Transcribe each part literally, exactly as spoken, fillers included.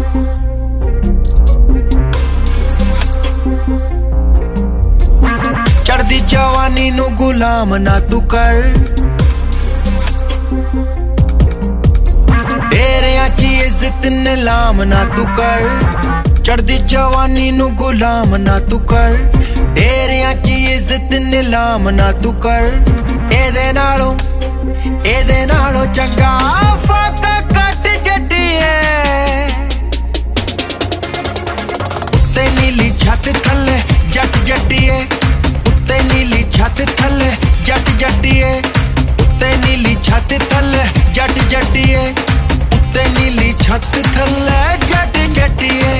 चढ़दी जवानी नू गुलाम ना तू कर, डेरियां च इज्जत नीलाम ना तू कर। चढ़दी जवानी नू गुलाम ना तू कर, डेरियां च इज्जत नीलाम ना तू कर। एदे नालों एदे नालों चंगा फाका कट जट्टिए, उत्ते नीली छत थल्ले जट जट्टिए, उत्ते नीली छत थल्ले जट जट्टिए, उत्ते नीली छत थल्ले जट जट्टिए, उत्ते नीली छत थल्ले जट जट्टिए।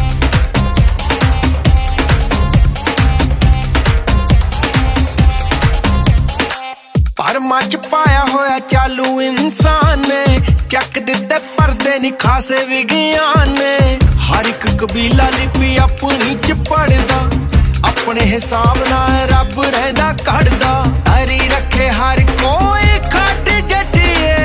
पर मच पाया होया चालू इंसान ने, चक दिते पर्दे नी खासे विज्ञान ने। हर एक कबीला लिपि अपनी च पढ़दा, अपने हिसाब नाल रब रहंदा कढ़दा। हरी रखे हर कोई खट जट्टिए,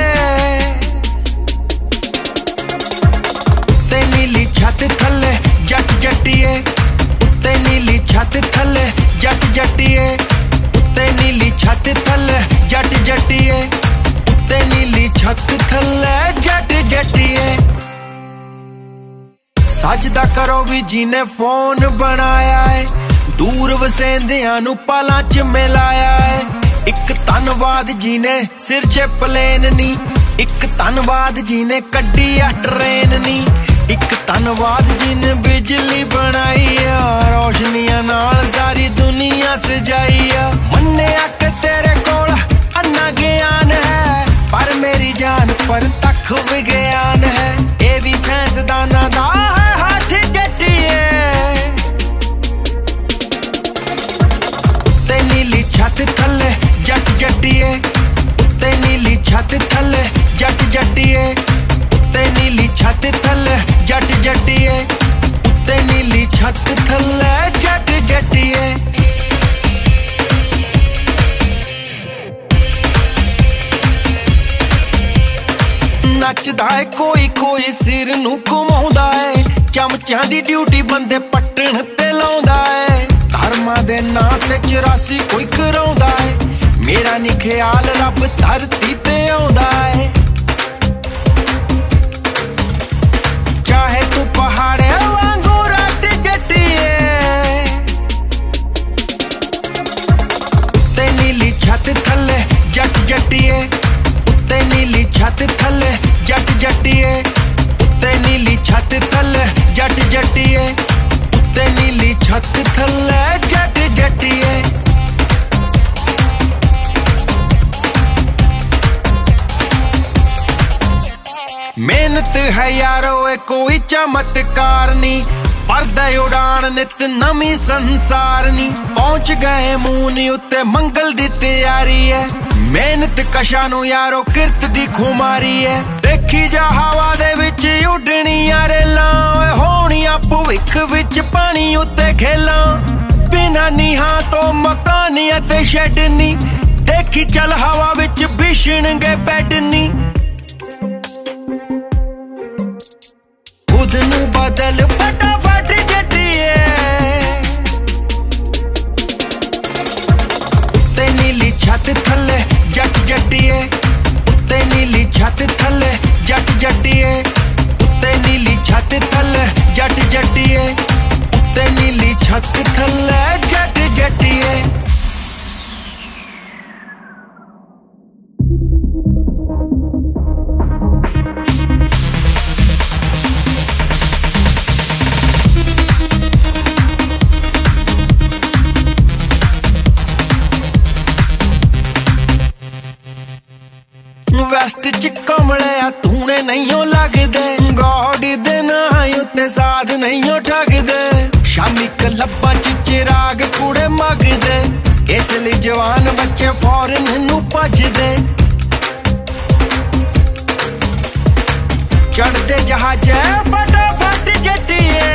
उत्ते नीली छत थल्ले जट जट्टिए, उत्ते नीली छत थल्ले जट जट्टिए, उत्ते नीली छत थल्ले जट जट्टिए, उत्ते नीली छत थल्ले जट जट्टिए। सजदा करो भी जिने फोन बनाया है, दूर वसेंदियां नू पलां च मिलाया है। इक धन्नवाद जिने सिर च प्लेन नी, इक धन्नवाद जिने कड्डी आ ट्रेन नी, इक धन्नवाद जिने बिजली बनाई आ, रोशनियां नाल सारी दुनिया सजाई आ। मन्निया कि तेरे कोल अन्ना ज्ञान है, पर मेरी जान पर तक विज्ञान है। ये भी साइंसदाना दा है हाथ जट्टिए, उत्ते नीली छत थल्ले जट जट्टिए, उत्ते नीली छत थल्ले जट जट्टिए, उत्ते नीली छत थल्ले जट जट्टिए, उत्ते नीली छत थल्ले जट जट्टिए। नचदा है कोई कोई सिर नू घुमाउंदा है, चमचियां दी ड्यूटी बंदे पट्टण ते लाउंदा है। धर्मां दे नां ते चौरासी कोई कराउंदा है, मेरा नी ख्याल रब धरती ते आउंदा है। चाहे तू पहाड़े वांगू रट जट्टिए, उत्ते नीली छत थल्ले जट जट्टिए, उत्ते नीली छत थल्ले जट जट्टिए, उत्ते नीली छत थल्ले जट जट्टिए, उत्ते नीली छत थल्ले जट जट्टिए। मेहनत है यारो ए कोई चमत्कार नी, परदा उड़ान नित नमी संसार नी। पहुंच गए मून उत्ते मंगल दी तैयारी है, मेहनत कशा नू यारो किरत दी खुमारी है। देखी जा हवा दे विच उडणियां रेलां, होणियां भविख विच पानी उत्ते खेलां। बिना नीहां तो मकानियां ते शैड नी, देखी चल हवा विच बिछणगे बैड नी। खुद नू बदल फटाफट जट्टिए, उत्ते नीली छत थल्ले जट जट्टिए, उत्ते नीली छत थल्ले जट जट्टिए, उत्ते नीली छत थल्ले जट जट्टिए, उत्ते नीली छत थल्ले जट जट्टिए। वेस्ट च कमले तूने नहीं लगदे, गौड़ी दे नां उत्ते साध नहीं ठगदे। शामी क्लबां च चिराग कूड़े मंगदे, इसलिए जवान बच्चे फौरन नू भजदे। चढ़दे जहाजे फटाफट जट्टिए,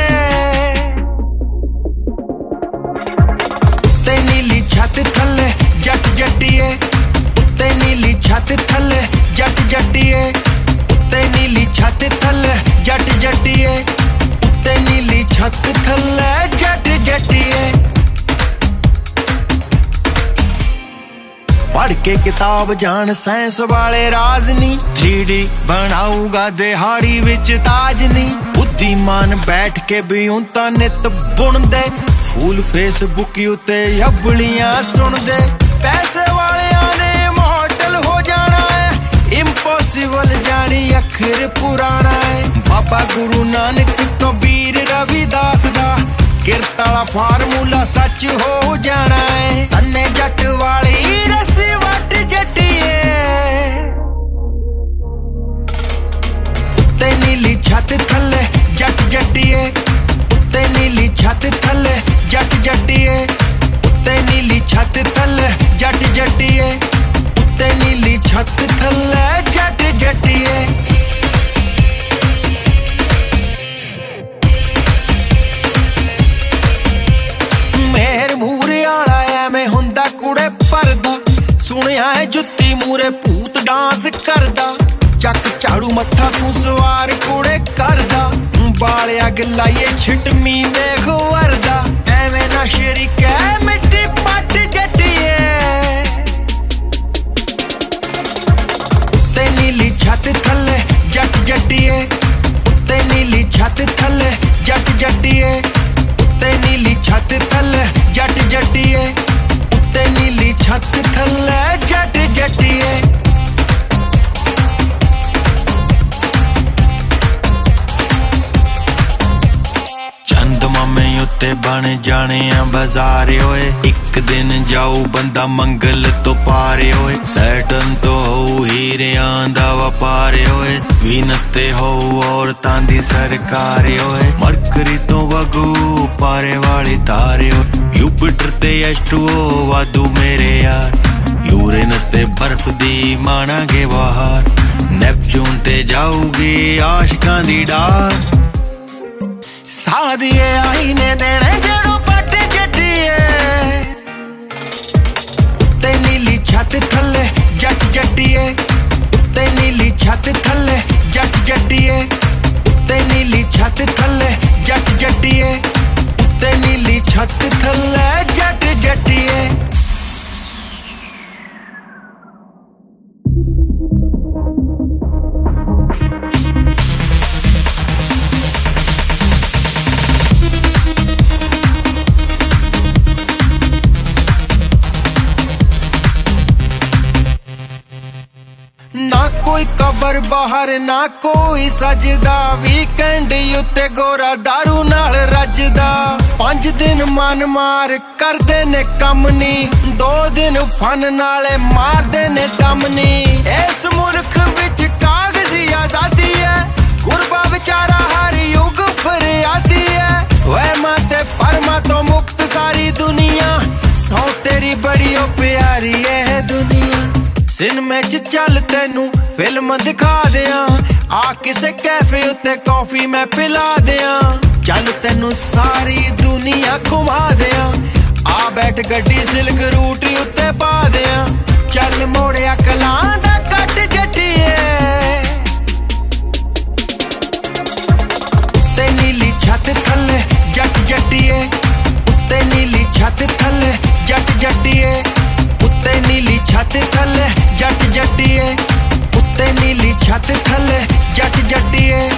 उत्ते नीली छत थल्ले जट जट्टिए, उत्ते नीली छत थल्ले जट जट्टिए, उत्ते नीली छत थल्ले जट जट्टिए। के किताब जान साइंस वाले राज नी थ्री डी बनाऊगा दिहाड़ी विच ताज नी बुद्धिमान बैठ के भी उंता नित बुनदे फूल फेसबुक उत्ते अबलियां सुनदे पैसे वालियां ने मॉडल हो जाना है इम्पॉसिबल जानी अखर पुराना है बाबा गुरु नानक कबीर रविदास दा किरत वाला फार्मूला सच हो जाना है तन्ने जट वाली रस्सी वट जट्टिए उत्ते नीली छत थल्ले जट जट्टिए उत्ते नीली छत थल्ले जट जट्टिए उत्ते नीली छत थल्ले जट जट्टिए उत्ते नीली छत थल्ले जट जट्टिए मेहर मूरे आला एवें हुंदा कुड़े परदा सुनिया है जुत्ती मूरे भूत डांस करदा चक झाड़ू मत्था तू सवार कुड़े करदा बाल अग लाइए छिटमी देख वरदा एवें ना शरीक मिट्टी पट जट्टिए उत्ते नीली छत थल्ले जट जट्टिए उत्ते नीली छत थल्ले जट जट्टिए उत्ते नीली छत थल्ले जट जट्टिए उत्ते नीली छत थल्ले जट जट्टिए उत्ते बन जाने आ बाजारे होए एक दिन जाऊ बंदा मंगल तो पारे होए सैटन तो हो हीरियां दा व्यापार होए वीनस ते हो औरतां दी सरकार होए मरकरी तो वगू पारे वाली तारे हो यूपिटर ते एच टू ओ वादू मेरे यार यूरेनस ते बर्फ दी मानांगे बाहर नेपच्यून ते जाऊगी आशिकां दी डार सादिए आईने देने जड़ों पट जट्टिए उत्ते नीली छत थल्ले जट जट्टिए उत्ते नीली छत थल्ले जट जट्टिए उत्ते नीली छत थल्ले जट जट्टिए उत्ते नीली छत थल्ले जट जट्टिए ना कोई कबर बाहर ना कोई सजदा वीकेंड उत्ते गोरा दारू नाल रजदा पांच दिन मन मार करदे ने कम नी दो दिन फन नाले मारदे ने दम नी इस मुल्क विच कागजी आजादी है गुरबा बेचारा हर युग फरियादी है वहमा ते परमा तो मुक्त सारी दुनिया सौ तेरी बड़ी ओ प्यारी है दुनिया सिनेमे च चल तेनू फिल्म दिखा दियां आ किसे कैफे उत्ते कॉफी मैं पिला दियां चल तेनू सारी दुनिया घुमा दियां आ बैठ गड्डी सिल्क रूट उत्ते पा दियां चल मोड़िया कलां दा कट जट्टिए उत्ते नीली छत थल्ले जट जट्टिए उत्ते नीली छत थल्ले जट जट्टिए उत्ते नीली छत थल्ले जट जट्टिए उत्ते नीली छत थल्ले जट जट्टिए।